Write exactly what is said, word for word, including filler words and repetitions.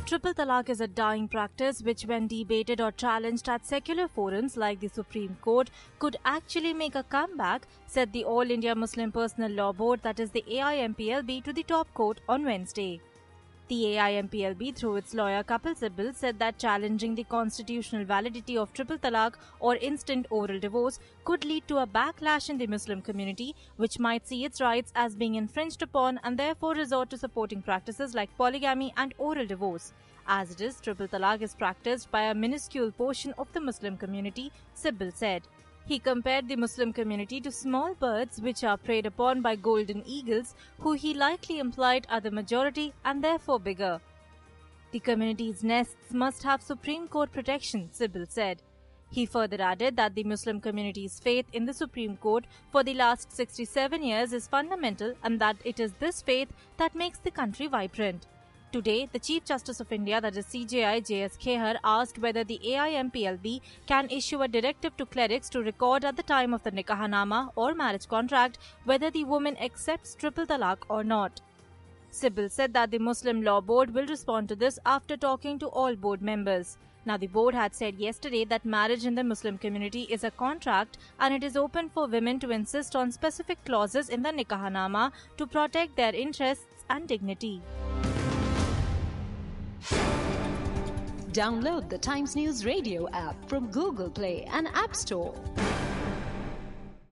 Triple talaq is a dying practice which, when debated or challenged at secular forums like the Supreme Court, could actually make a comeback, said the All India Muslim Personal Law Board, that is the A I M P L B, to the top court on Wednesday. The A I M P L B, through its lawyer Kapil Sibal, said that challenging the constitutional validity of triple talaq or instant oral divorce could lead to a backlash in the Muslim community, which might see its rights as being infringed upon and therefore resort to supporting practices like polygamy and oral divorce. As it is, triple talaq is practiced by a minuscule portion of the Muslim community, Sibal said. He compared the Muslim community to small birds which are preyed upon by golden eagles, who he likely implied are the majority and therefore bigger. The community's nests must have Supreme Court protection, Sibal said. He further added that the Muslim community's faith in the Supreme Court for the last sixty-seven years is fundamental and that it is this faith that makes the country vibrant. Today, the Chief Justice of India, that is C J I J S Khehar, asked whether the A I M P L B can issue a directive to clerics to record at the time of the nikahnama or marriage contract whether the woman accepts triple talaq or not. Sibal said that the Muslim Law Board will respond to this after talking to all board members. Now, the board had said yesterday that marriage in the Muslim community is a contract and it is open for women to insist on specific clauses in the nikahnama to protect their interests and dignity. Download the Times News Radio app from Google Play and App Store.